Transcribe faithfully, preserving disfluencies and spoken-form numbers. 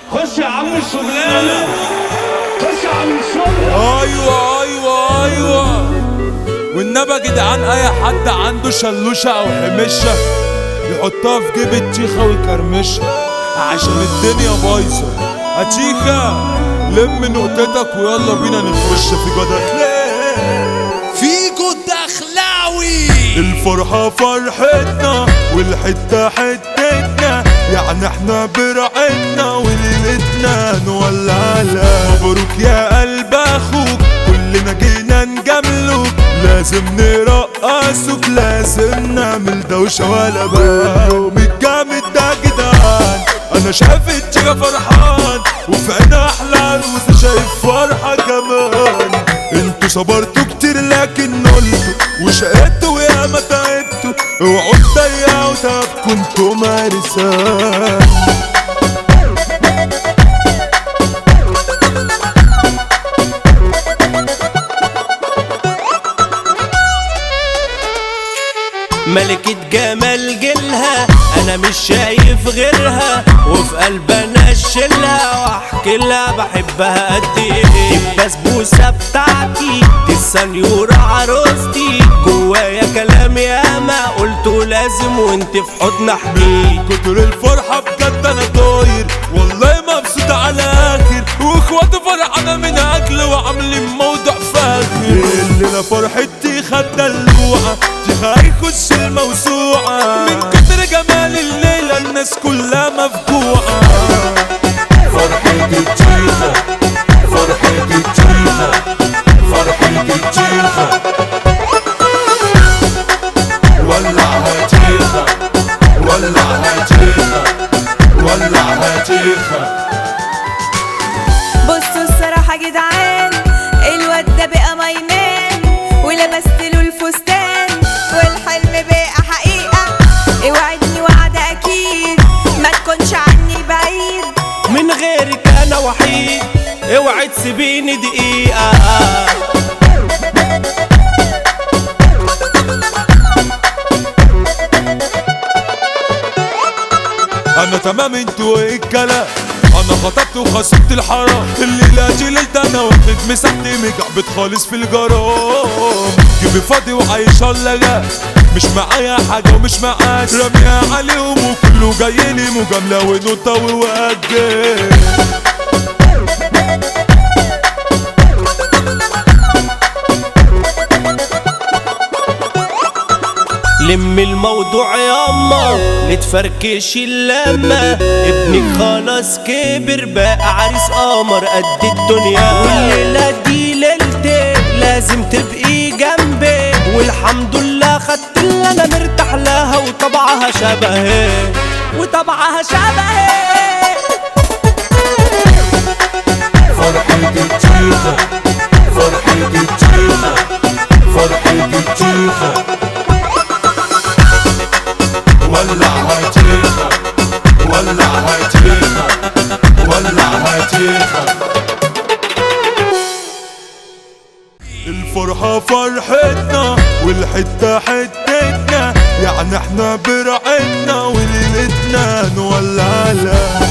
خش يا عم الشغلانة، خش يا عم الشغل. ايوه ايوه ايوه والنبي يا جدعان، اي حد عنده شلوشه او حمشه يحطها في جيب التيخه ويكرمشها عشان الدنيا بايظه. اتيخه لم نقطتك ويلا بينا نخش في جدخلاوي. فيكو الدخلاوي. الفرحه فرحتنا والحته حتتنا، يعني احنا برعتنا وليلتنا نولعها. مبروك يا قلب اخوك، كلنا جينا نجاملوك، لازم نرقصوك، لازم نعمل دوشه ولا بقى. يوم الجامد ده جدعان، انا شايف التيجة فرحان، وفي عينها احلى عروسه شايف فرحه كمان. انتوا صبرتوا كتير لكن نلتوا وشقيتوا وياما تعبتوا، اوعوا تضيعوا تعبكوا انتوا مارسان. ملكة جمال جيلها انا مش شايف غيرها، وفي قلبي انا اشيلها واحكي لها بحبها قد ايه. دي البسبوسه بتاعتي، دي السنيوره عروستي، جوايا كلام ياما قلته لازم وانت في حضن احكيه. كتر الفرحه بجد انا طاير، والله مبسوط على اخر، واخواتي فرحانه من اجل وعاملين موضوع فاخر. الليله فرحتي خد دلوعه، تيخه هيخش الموسوعه، من كتر جمال الليله الناس كلها مفجوعه. فرحة التيخة، فرحة التيخة، فرحة التيخة، ولعها تيخة، ولعها تيخة، ولعها تيخة. بصوا الصراحة جدعان، الواد ده بقى مايمان، ولبست له الفستان، والحلم بقى حقيقة. اوعدني وعد اكيد، ما تكونش عني بعيد، من غيرك انا وحيد، اوعي تسيبيني دقيقة. انا تمام انتوا ايه الكلام، انا خطبت وخصبت الحرام، الليله دي ليلتي انا واخد مساحتي مجعبت خالص في الجرام. جيبي فاضي وعايش هلا، مش معايا حاجه ومش معاش، راميها عليهم وكله جاي لي مجامله ونوطه ووجه. لم الموضوع ياما، نتفركش اللمة، ابنك خلاص كبر بقى عريس قمر قد الدنيا. والليلة دي ليلتي لازم تبقي جنبي، والحمد لله خدت اللي انا مرتاح لها، وطبعها شبهي وطبعها شبهي. فرحة التيخة، فرحة التيخة، فرحة التيخة، ولعها تيخة، ولعها تيخة، ولعها تيخة. الفرحة فرحتنا والحتة حتتنا، يعني احنا برعتنا وليلتنا نولعها.